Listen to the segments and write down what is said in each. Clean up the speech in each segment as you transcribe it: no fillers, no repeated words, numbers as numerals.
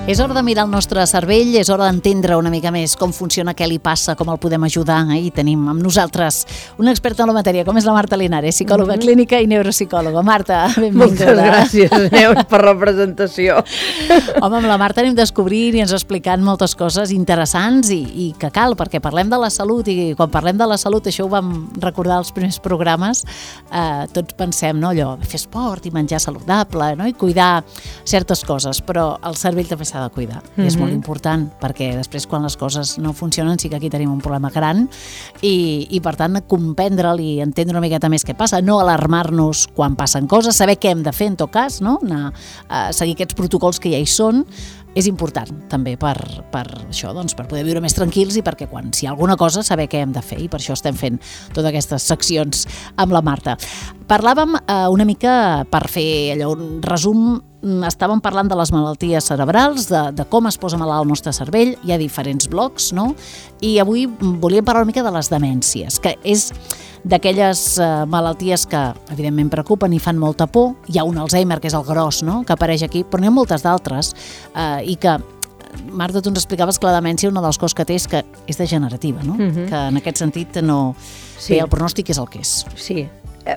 És hora de mirar el nostre cervell, és hora d'entendre una mica més com funciona, què li passa, com el podem ajudar. I tenim amb nosaltres una experta en la matèria, com és la Marta Linares, psicòloga clínica i neuropsicòloga. Marta, benvinguda. Moltes gràcies, Neus, per la presentació. Home, amb la Marta anem descobrint i ens explicant moltes coses interessants i que cal, perquè parlem de la salut i quan parlem de la salut, això ho vam recordar als primers programes, tots pensem, no, allò, fer esport i menjar saludable, no, i cuidar certes coses, però el cervell també s'ha de cuidar. I és molt important, perquè després quan les coses no funcionen sí que aquí tenim un problema gran i per tant comprendre'l i entendre una miqueta més què passa, no alarmar-nos quan passen coses, saber què hem de fer en tot cas, no? Anar a seguir aquests protocols que ja hi són, és important també per això, doncs, per poder viure més tranquils i perquè quan si hi ha alguna cosa saber què hem de fer i per això estem fent totes aquestes seccions amb la Marta. Parlàvem una mica, per fer allò, un resum, estàvem parlant de les malalties cerebrals, de com es posa malalt el nostre cervell, hi ha diferents blocs, no? I avui volíem parlar una mica de les demències, que és d'aquelles malalties que evidentment preocupen i fan molta por. Hi ha un Alzheimer, que és el gros, no?, que apareix aquí, però n'hi ha moltes d'altres i que, Marta, tu ens explicaves que la demència una de les coses que té és que és degenerativa, no? Que en aquest sentit no... Sí. El pronòstic és el que és. Sí.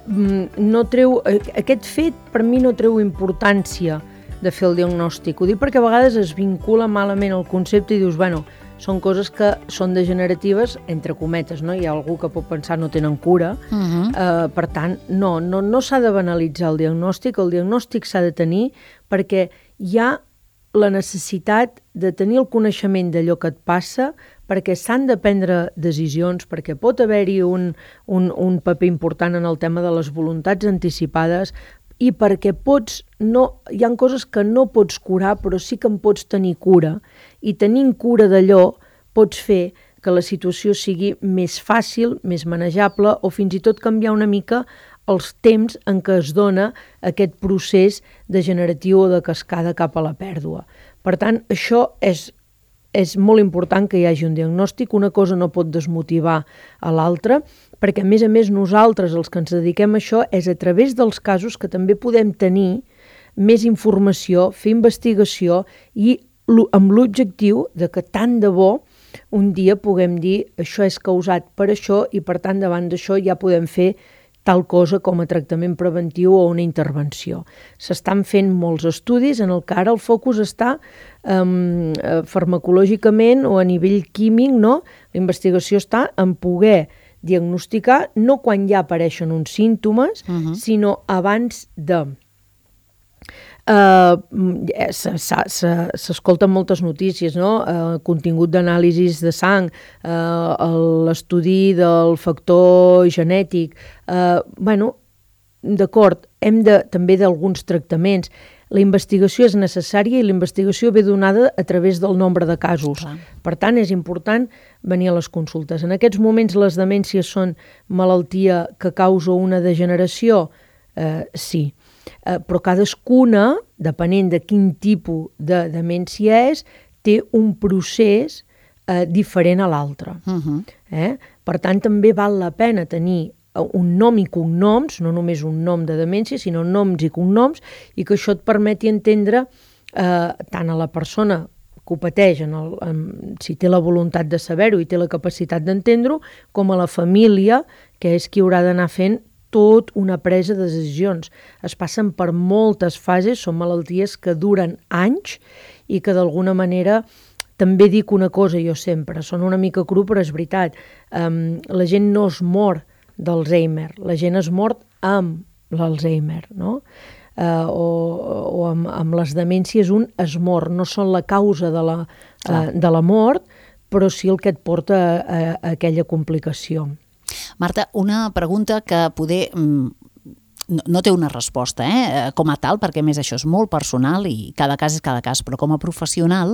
No treu... Aquest fet per mi no treu importància de fer el diagnòstic. Ho dic perquè a vegades es vincula malament el concepte i dius, bueno, són coses que són degeneratives, entre cometes, no? Hi ha algú que pot pensar no tenen cura, per tant, no s'ha de banalitzar el diagnòstic s'ha de tenir perquè hi ha la necessitat de tenir el coneixement d'allò que et passa, perquè s'han de prendre decisions, perquè pot haver-hi un paper important en el tema de les voluntats anticipades i perquè hi ha coses que no pots curar, però sí que en pots tenir cura. I tenint cura d'allò pots fer que la situació sigui més fàcil, més manejable o fins i tot canviar una mica els temps en què es dona aquest procés degeneratiu o de cascada cap a la pèrdua. Per tant, això és molt important que hi hagi un diagnòstic, una cosa no pot desmotivar a l'altra, perquè a més nosaltres, els que ens dediquem a això, és a través dels casos que també podem tenir més informació, fer investigació i amb l'objectiu de que tant de bo un dia puguem dir això és causat per això i per tant davant d'això ja podem fer tal cosa com a tractament preventiu o una intervenció. S'estan fent molts estudis en el que ara el focus està farmacològicament o a nivell químic, no? La investigació està en poder diagnosticar no quan ja apareixen uns símptomes, sinó abans de... S'escolten moltes notícies, no? Contingut d'anàlisis de sang, l'estudi del factor genètic, d'acord, hem també d'alguns tractaments. La investigació és necessària i la investigació ve donada a través del nombre de casos. Clar. Per tant, és important venir a les consultes. En aquests moments les demències són malaltia que causa una degeneració? Sí. Però cadascuna, depenent de quin tipus de demència és, té un procés diferent a l'altre. Per tant, també val la pena tenir un nom i cognoms, no només un nom de demència, sinó noms i cognoms, i que això et permeti entendre tant a la persona que ho pateix, si té la voluntat de saber-ho i té la capacitat d'entendre-ho, com a la família, que és qui haurà d'anar fent tot una presa de decisions. Es passen per moltes fases, són malalties que duren anys i que d'alguna manera, també dic una cosa jo sempre, són una mica cru però és veritat, la gent no es mor d'Alzheimer, la gent es mor amb l'Alzheimer, no? O amb les demències un es mor, no són la causa de la mort, però sí el que et porta a aquella complicació. Marta, una pregunta que poder no té una resposta com a tal, perquè a més això és molt personal i cada cas és cada cas, però com a professional,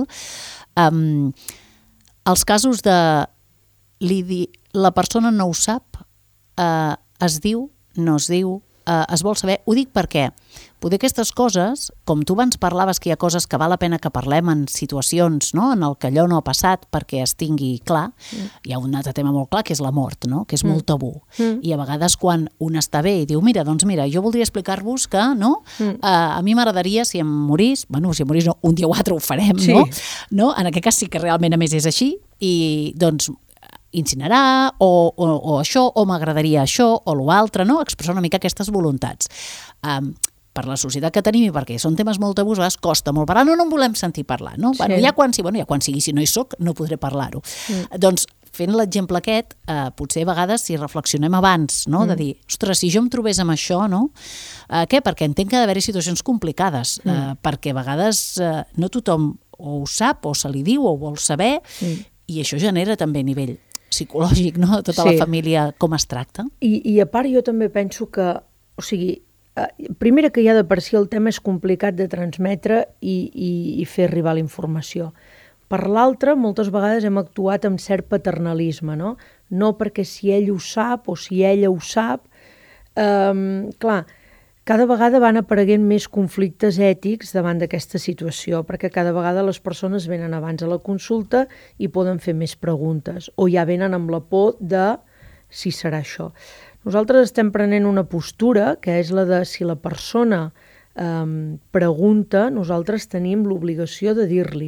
els casos de la persona no ho sap, es diu, no es diu, es vol saber. Ho dic perquè poder aquestes coses, com tu abans parlaves que hi ha coses que val la pena que parlem en situacions, no?, en el que allò no ha passat perquè es tingui clar, hi ha un altre tema molt clar que és la mort, no?, que és molt tabú. I a vegades quan un està bé i diu, mira, jo voldria explicar-vos que, no?, a mi m'agradaria, si em morís, si em morís no, un dia o altre ho farem, no? En aquest cas sí que realment a més és així, i doncs incinerar, o això, o m'agradaria això, o l'altre, no? Expressar una mica aquestes voluntats. Per la societat que tenim i perquè són temes molt tabús, a vegades costa molt parlar, no en volem sentir parlar, no? Ja quan sigui, si no hi soc, no podré parlar-ho. Doncs, fent l'exemple aquest, potser a vegades si reflexionem abans, no?, de dir, ostres, si jo em trobés amb això, no? Què? Perquè entenc que ha d'haver-hi situacions complicades, perquè a vegades no tothom o ho sap, o se li diu, o vol saber, i això genera també a nivell psicològic, no?, tota la família, com es tracta. I a part jo també penso que, o sigui, primera que ja de per si el tema és complicat de transmetre i fer arribar la informació. Per l'altra, moltes vegades hem actuat amb cert paternalisme, no? No perquè si ell ho sap o si ella ho sap. Clar, cada vegada van apareguent més conflictes ètics davant d'aquesta situació, perquè cada vegada les persones venen abans a la consulta i poden fer més preguntes, o ja venen amb la por de si serà això. Nosaltres estem prenent una postura, que és la de si la persona pregunta, nosaltres tenim l'obligació de dir-li.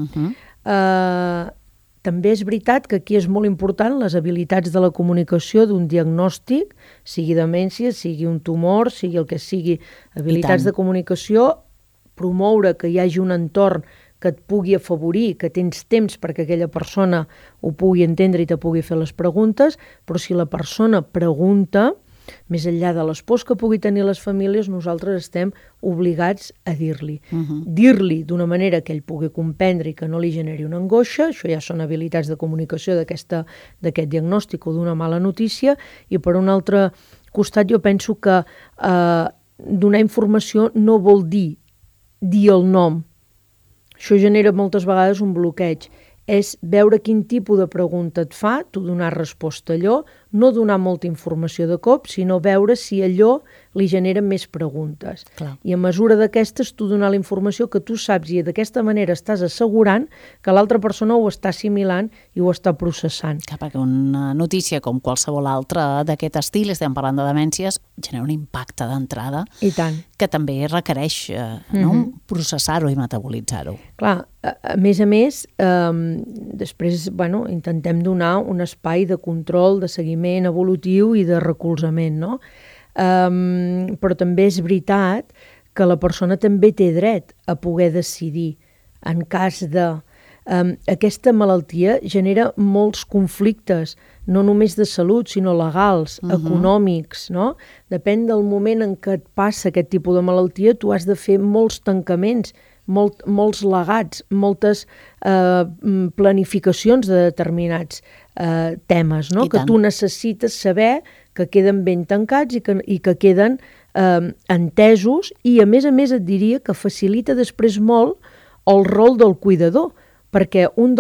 També és veritat que aquí és molt important les habilitats de la comunicació d'un diagnòstic, sigui demència, sigui un tumor, sigui el que sigui, habilitats de comunicació, promoure que hi hagi un entorn que et pugui afavorir, que tens temps perquè aquella persona ho pugui entendre i te pugui fer les preguntes, però si la persona pregunta, més enllà de les pors que pugui tenir les famílies, nosaltres estem obligats a dir-li. Dir-li d'una manera que ell pugui comprendre i que no li generi una angoixa, això ja són habilitats de comunicació d'aquest diagnòstic o d'una mala notícia, i per un altre costat jo penso que donar informació no vol dir el nom. Això genera moltes vegades un bloqueig. És veure quin tipus de pregunta et fa, tu donar resposta a allò, no donar molta informació de cop, sinó veure si allò li genera més preguntes. Clar. I a mesura d'aquestes, tu donar la informació que tu saps i d'aquesta manera estàs assegurant que l'altra persona ho està assimilant i ho està processant. Clar, perquè una notícia com qualsevol altra d'aquest estil, estem parlant de demències, genera un impacte d'entrada. I tant. Que també requereix processar-ho i metabolitzar-ho. Clar, a més, després intentem donar un espai de control, de seguiment evolutiu i de recolzament, no? Però també és veritat que la persona també té dret a poder decidir en cas de... Aquesta malaltia genera molts conflictes, no només de salut, sinó legals, econòmics, no? Depèn del moment en què et passa aquest tipus de malaltia, tu has de fer molts tancaments, molts legats, moltes planificacions de determinats temes, no? Que tu necessites saber que queden ben tancats i que queden entesos, i a més et diria que facilita després molt el rol del cuidador, perquè un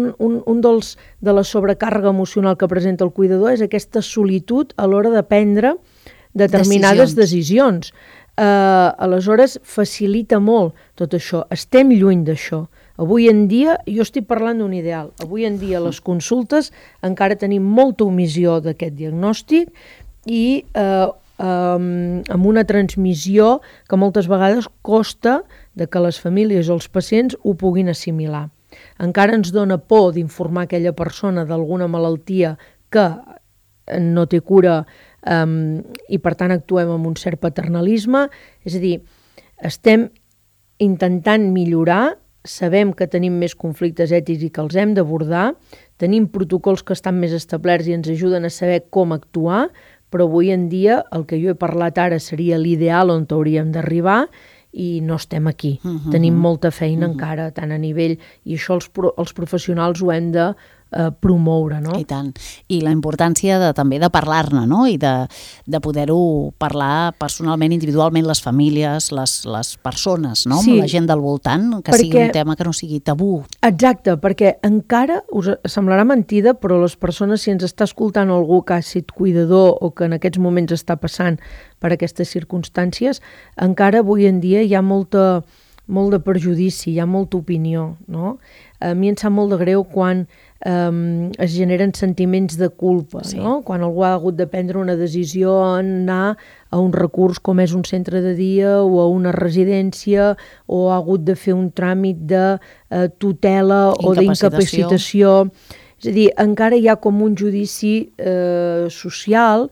de la sobrecàrrega emocional que presenta el cuidador és aquesta solitud a l'hora de prendre determinades decisions. Aleshores, facilita molt tot això. Estem lluny d'això. Avui en dia, jo estic parlant d'un ideal, avui en dia les consultes encara tenim molta omissió d'aquest diagnòstic i amb una transmissió que moltes vegades costa de que les famílies o els pacients ho puguin assimilar. Encara ens dona por d'informar aquella persona d'alguna malaltia que no té cura i per tant actuem amb un cert paternalisme. És a dir, estem intentant millorar, sabem que tenim més conflictes ètics i que els hem d'abordar, tenim protocols que estan més establerts i ens ajuden a saber com actuar, però avui en dia el que jo he parlat ara seria l'ideal on hauríem d'arribar i no estem aquí. Tenim molta feina encara, tant a nivell, i això els professionals ho hem de promoure, no? I tant. I la importància també de parlar-ne, no? I de poder-ho parlar personalment, individualment, les famílies, les persones, no? Sí, la gent del voltant, que sigui un tema que no sigui tabú. Exacte, perquè encara, us semblarà mentida, però les persones, si ens està escoltant algú que ha estat cuidador o que en aquests moments està passant per aquestes circumstàncies, encara avui en dia hi ha molt de prejudici, hi ha molta opinió, no? A mi em sap molt de greu quan es generen sentiments de culpa, sí. No? Quan algú ha hagut de prendre una decisió en anar a un recurs com és un centre de dia o a una residència o ha hagut de fer un tràmit de tutela o d'incapacitació. És a dir, encara hi ha com un judici social,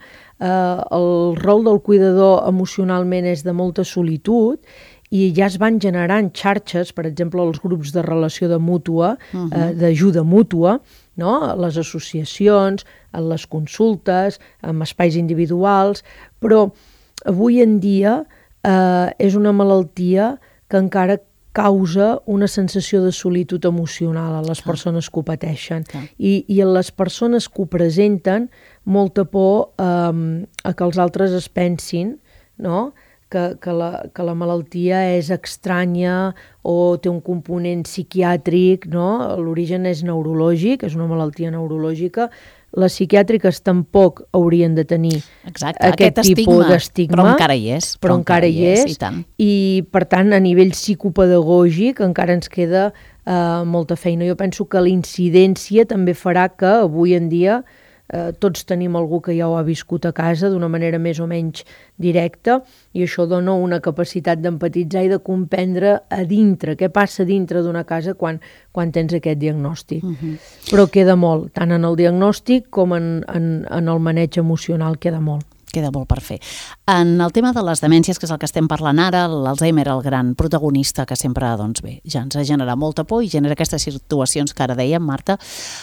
el rol del cuidador emocionalment és de molta solitud i ja es van generant xarxes, per exemple, els grups de relació de mútua, d'ajuda mútua, no? Les associacions, les consultes, amb espais individuals, però avui en dia és una malaltia que encara causa una sensació de solitud emocional a les persones que ho pateixen. I a les persones que ho presenten, molta por a que els altres es pensin, no?, que la malaltia és estranya o té un component psiquiàtric, no? L'origen és neurològic, és una malaltia neurològica. Les psiquiàtriques tampoc haurien de tenir aquest tipus d'estigma. Però encara hi és. Però encara hi és. I, per tant, a nivell psicopedagògic encara ens queda molta feina. Jo penso que la incidència també farà que avui en dia tots tenim algú que ja ho ha viscut a casa d'una manera més o menys directa i això dona una capacitat d'empatitzar i de comprendre a dintre, què passa dintre d'una casa quan tens aquest diagnòstic. Però queda molt, tant en el diagnòstic com en el maneig emocional queda molt. Queda molt per fer. En el tema de les demències, que és el que estem parlant ara, l'Alzheimer, el gran protagonista que sempre, doncs bé, ja ens ha generat molta por i genera aquestes situacions que ara dèiem, Marta.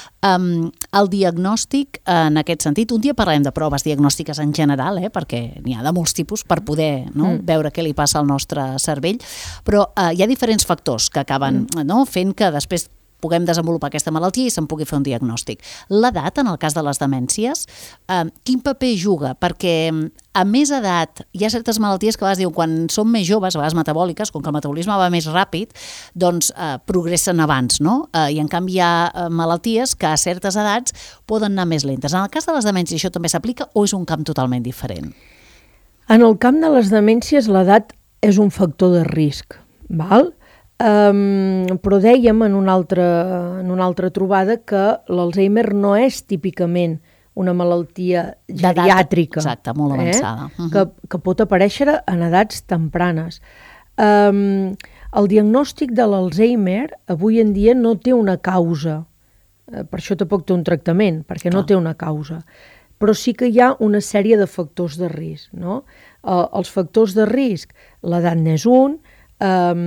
El diagnòstic, en aquest sentit, un dia parlarem de proves diagnòstiques en general, perquè n'hi ha de molts tipus per poder veure què li passa al nostre cervell, però hi ha diferents factors que acaben fent que després puguem desenvolupar aquesta malaltia i se'n pugui fer un diagnòstic. L'edat, en el cas de les demències, quin paper juga? Perquè a més edat hi ha certes malalties que a vegades diuen quan som més joves, a vegades metabòliques, com que el metabolisme va més ràpid, doncs progressen abans, no? I en canvi hi ha malalties que a certes edats poden anar més lentes. En el cas de les demències això també s'aplica o és un camp totalment diferent? En el camp de les demències l'edat és un factor de risc, val? Però dèiem en una altra trobada que l'Alzheimer no és típicament una malaltia geriàtrica. Exacte, molt avançada. Que pot aparèixer en edats tempranes. El diagnòstic de l'Alzheimer avui en dia no té una causa, per això tampoc té un tractament, perquè no té una causa. Però sí que hi ha una sèrie de factors de risc, no? Els factors de risc, l'edat n'és un, hi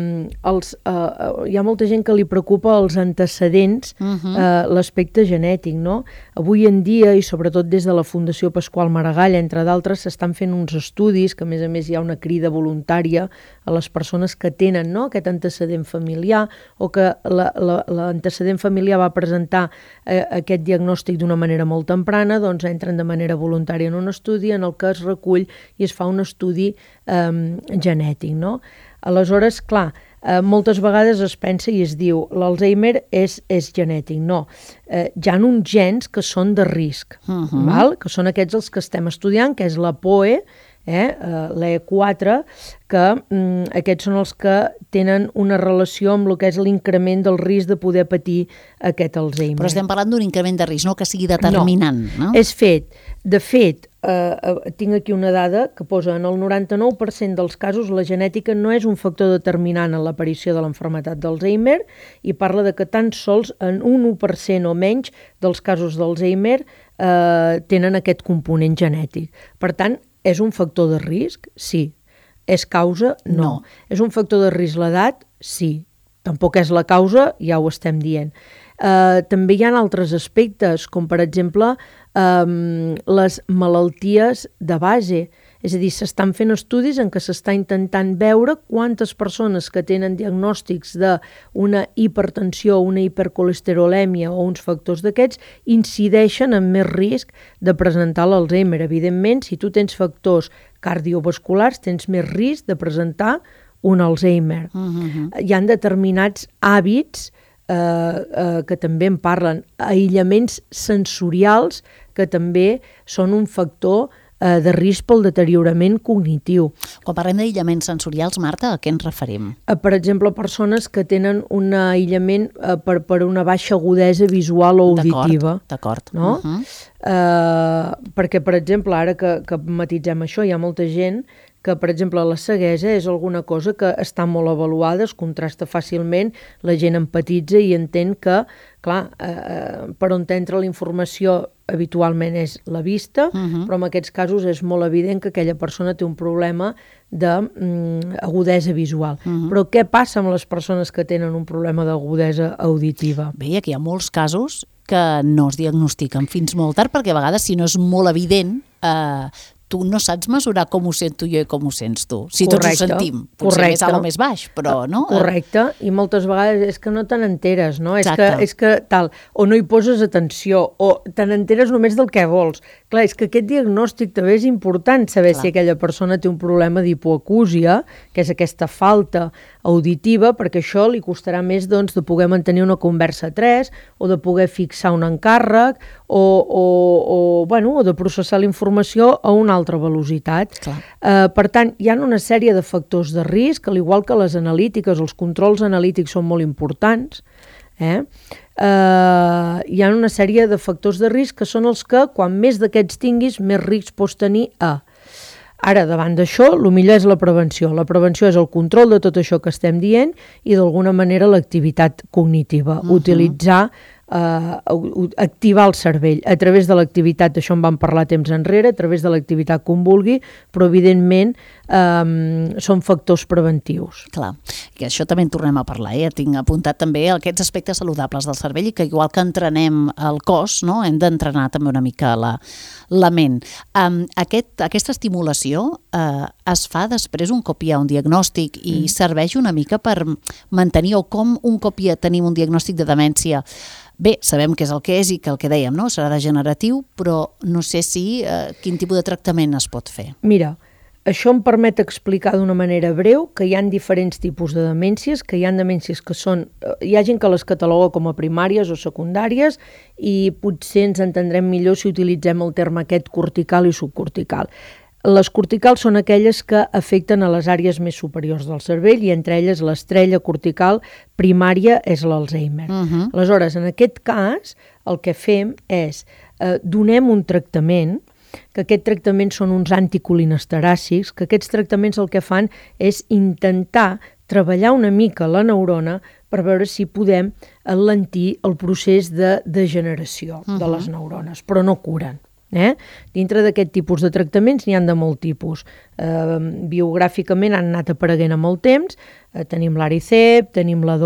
ha molta gent que li preocupa els antecedents, l'aspecte genètic, no? Avui en dia, i sobretot des de la Fundació Pasqual Maragall, entre d'altres, s'estan fent uns estudis, que a més hi ha una crida voluntària a les persones que tenen aquest antecedent familiar o que l'antecedent familiar va presentar aquest diagnòstic d'una manera molt temprana, doncs entren de manera voluntària en un estudi en el que es recull i es fa un estudi genètic, no? Aleshores, clar, moltes vegades es pensa i es diu l'Alzheimer és genètic. No, hi ha uns gens que són de risc, que són aquests els que estem estudiant, que és la POE, l'E4, que aquests són els que tenen una relació amb el que és l'increment del risc de poder patir aquest Alzheimer. Però estem parlant d'un increment de risc, no que sigui determinant. No, de fet, tinc aquí una dada que posa en el 99% dels casos la genètica no és un factor determinant en l'aparició de l'enfermetat d'Alzheimer i parla de que tan sols en un 1% o menys dels casos d'Alzheimer tenen aquest component genètic. Per tant, és un factor de risc? Sí. És causa? No. És un factor de risc l'edat? Sí. Tampoc és la causa, ja ho estem dient. També hi ha altres aspectes, com per exemple les malalties de base. És a dir, s'estan fent estudis en què s'està intentant veure quantes persones que tenen diagnòstics d'una hipertensió, una hipercolesterolèmia o uns factors d'aquests incideixen en més risc de presentar l'Alzheimer. Evidentment, si tu tens factors cardiovasculars, tens més risc de presentar un Alzheimer. Hi ha determinats hàbits que també en parlen, aïllaments sensorials que també són un factor de risc pel deteriorament cognitiu. Quan parlem d'aïllaments sensorials, Marta, a què ens referim? Per exemple, persones que tenen un aïllament per una baixa agudesa visual o auditiva. D'acord. No? Perquè, per exemple, ara que matitzem això, hi ha molta gent que, per exemple, la ceguesa és alguna cosa que està molt avaluada, es contrasta fàcilment, la gent empatitza i entén que, clar, per on t'entra la informació habitualment és la vista, però en aquests casos és molt evident que aquella persona té un problema d'agudesa visual. Però què passa amb les persones que tenen un problema d'agudesa auditiva? Bé, aquí hi ha molts casos que no es diagnostiquen fins molt tard, perquè a vegades, si no és molt evident, tu no saps mesurar com ho sento jo i com ho sents tu. Si tots ho sentim, potser més alt o més baix, però no? Correcte, i moltes vegades és que no te n'enteres, no? És que tal, o no hi poses atenció, o te n'enteres només del que vols. Clar, és que aquest diagnòstic també és important saber si aquella persona té un problema d'hipoacúsia, que és aquesta falta auditiva, perquè això li costarà més doncs, de poder mantenir una conversa a tres, o de poder fixar un encàrrec, o de processar la informació a una altra velocitat. Per tant, hi ha una sèrie de factors de risc, al igual que les analítiques, els controls analítics són molt importants, hi ha una sèrie de factors de risc que són els que, quan més d'aquests tinguis, més risc pots tenir Ara, davant d'això, el millor és la prevenció. La prevenció és el control de tot això que estem dient i, d'alguna manera, l'activitat cognitiva. Utilitzar, activar el cervell. A través de l'activitat, això en vam parlar temps enrere, a través de l'activitat com vulgui, però, evidentment, són factors preventius. Clar, que això també en tornem a parlar. Tinc apuntat també aquests aspectes saludables del cervell i que, igual que entrenem el cos, no? Hem d'entrenar també una mica la ment. Aquesta estimulació es fa després un cop hi ha un diagnòstic i serveix una mica per mantenir, o com un cop ja tenim un diagnòstic de demència. Bé, sabem què és el que és i que el que dèiem, no? Serà degeneratiu, però no sé quin tipus de tractament es pot fer. Mira, això em permet explicar d'una manera breu que hi ha diferents tipus de demències, que hi ha demències que són... Hi ha gent que les cataloga com a primàries o secundàries i potser ens entendrem millor si utilitzem el terme aquest cortical i subcortical. Les corticals són aquelles que afecten a les àrees més superiors del cervell i entre elles l'estrella cortical primària és l'Alzheimer. Aleshores, en aquest cas, el que fem és donem un tractament, que aquest tractament són uns anticolinesteràcics, que aquests tractaments el que fan és intentar treballar una mica la neurona per veure si podem alentir el procés de degeneració de les neurones, però no curen. Dintre d'aquest tipus de tractaments n'hi ha de molt tipus. Biogràficament han anat apareguent amb el temps. Tenim l'Aricep, tenim la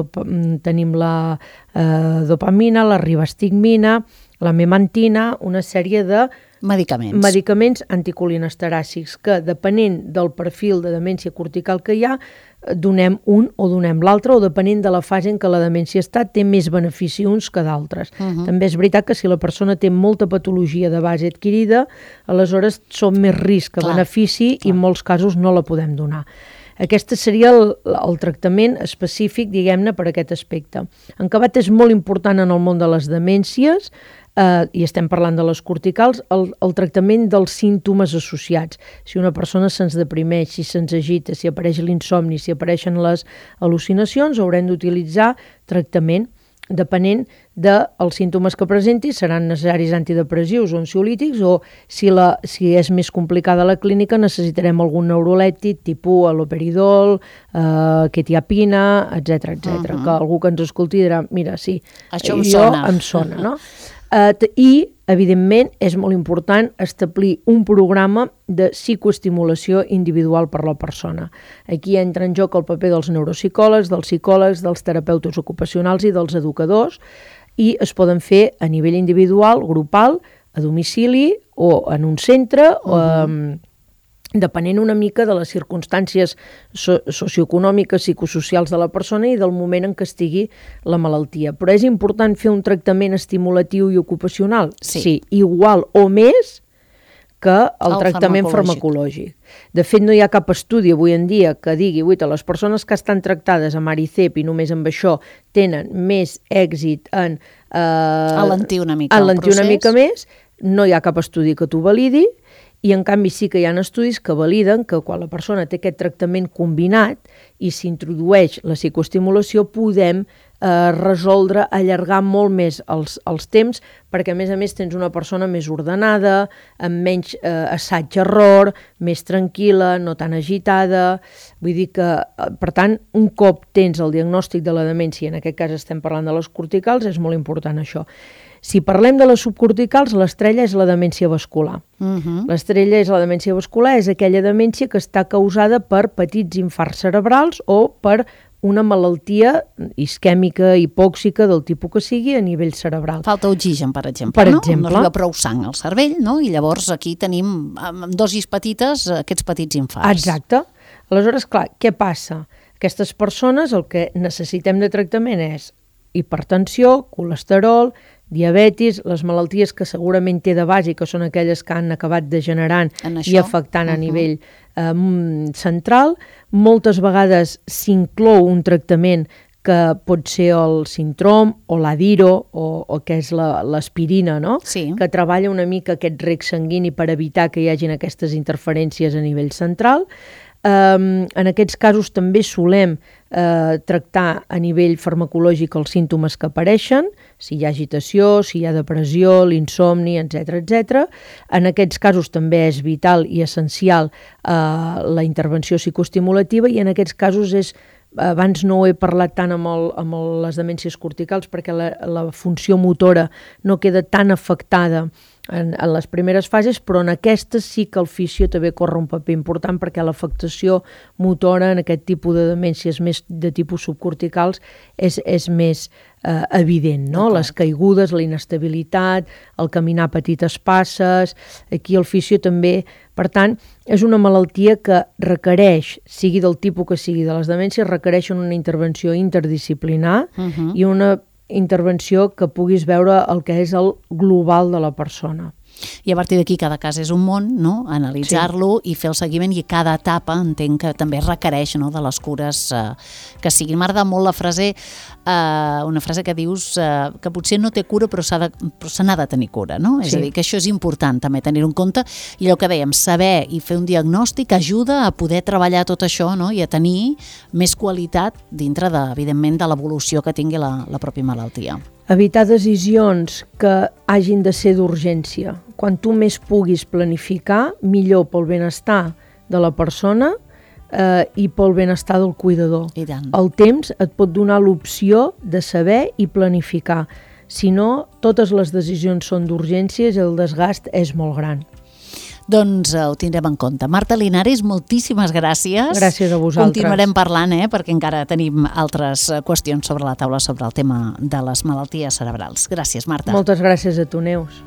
dopamina, la ribastigmina, la memantina, una sèrie de medicaments anticolinesteràcics que, depenent del perfil de demència cortical que hi ha, donem un o donem l'altre, o depenent de la fase en què la demència està, té més benefici uns que d'altres. També és veritat que si la persona té molta patologia de base adquirida, aleshores són més risc que benefici i en molts casos no la podem donar. Aquest seria el tractament específic, diguem-ne, per aquest aspecte. En acabat és molt important en el món de les demències, i estem parlant de les corticals, el tractament dels símptomes associats. Si una persona se'ns deprimeix, si se'ns agita, si apareix l'insomni, si apareixen les al·lucinacions, haurem d'utilitzar tractament. Depenent dels símptomes que presenti, seran necessaris antidepressius o ansiolítics, o si és més complicada la clínica necessitarem algun neurolèptic tipus haloperidol, quetiapina, etc. Que algú que ens escolti dirà, mira, sí, això em sona, no? I, evidentment, és molt important establir un programa de psicoestimulació individual per la persona. Aquí entra en joc el paper dels neuropsicòlegs, dels psicòlegs, dels terapeutes ocupacionals i dels educadors, i es poden fer a nivell individual, grupal, a domicili o en un centre, depenent una mica de les circumstàncies socioeconòmiques, psicosocials de la persona i del moment en què estigui la malaltia. Però és important fer un tractament estimulatiu i ocupacional? Sí, igual o més que el tractament farmacològic. De fet, no hi ha cap estudi avui en dia que digui que les persones que estan tractades amb Aricept i només amb això tenen més èxit en alentir una mica més. No hi ha cap estudi que t'ho validi, i en canvi sí que hi ha estudis que validen que quan la persona té aquest tractament combinat i s'introdueix la psicoestimulació podem resoldre, allargar molt més els temps, perquè a més tens una persona més ordenada, amb menys assaig-error, més tranquil·la, no tan agitada. Vull dir que, per tant, un cop tens el diagnòstic de la demència, en aquest cas estem parlant de les corticals, és molt important això. Si parlem de les subcorticals, l'estrella és la demència vascular. L'estrella és la demència vascular, és aquella demència que està causada per petits infarts cerebrals o per una malaltia isquèmica, hipòxica, del tipus que sigui, a nivell cerebral. Falta oxigen, per exemple, no? No arriba prou sang al cervell, no? I llavors aquí tenim, amb dosis petites, aquests petits infarts. Exacte. Aleshores, clar, què passa? Aquestes persones el que necessitem de tractament és hipertensió, colesterol, diabetis, les malalties que segurament té de base, que són aquelles que han acabat degenerant i afectant a nivell central. Moltes vegades s'inclou un tractament que pot ser el Sintrom o l'Adiro o que és l'aspirina, no? Sí. Que treballa una mica aquest rec sanguini per evitar que hi hagin aquestes interferències a nivell central. En aquests casos també solem tractar a nivell farmacològic els símptomes que apareixen, si hi ha agitació, si hi ha depressió, l'insomni, etc. En aquests casos també és vital i essencial la intervenció psicoestimulativa, i en aquests casos abans no ho he parlat tant amb les demències corticals perquè la funció motora no queda tan afectada en les primeres fases, però en aquestes sí que el fisio també corre un paper important perquè l'afectació motora en aquest tipus de demències més de tipus subcorticals és més evident, no? Les caigudes, la inestabilitat, el caminar a petites passes, aquí el fisio també. Per tant, és una malaltia que requereix, sigui del tipus que sigui de les demències, requereixen una intervenció interdisciplinar i una intervenció que puguis veure el que és el global de la persona. I a partir d'aquí cada cas és un món, no? Analitzar-lo i fer el seguiment, i cada etapa entenc que també requereix, no, de les cures que siguin. M'agrada molt la frase, una frase que dius que potser no té cura però se n'ha de tenir cura, no? És a dir, que això és important també tenir-ho en compte, i allò que dèiem, saber i fer un diagnòstic ajuda a poder treballar tot això, no? I a tenir més qualitat dintre, evidentment, de l'evolució que tingui la pròpia malaltia. Evitar decisions que hagin de ser d'urgència. Quan tu més puguis planificar, millor pel benestar de la persona i pel benestar del cuidador. I tant. El temps et pot donar l'opció de saber i planificar. Si no, totes les decisions són d'urgències i el desgast és molt gran. Doncs ho tindrem en compte. Marta Linares, moltíssimes gràcies. Gràcies a vosaltres. Continuarem parlant, perquè encara tenim altres qüestions sobre la taula sobre el tema de les malalties cerebrals. Gràcies, Marta. Moltes gràcies a tu, Neus.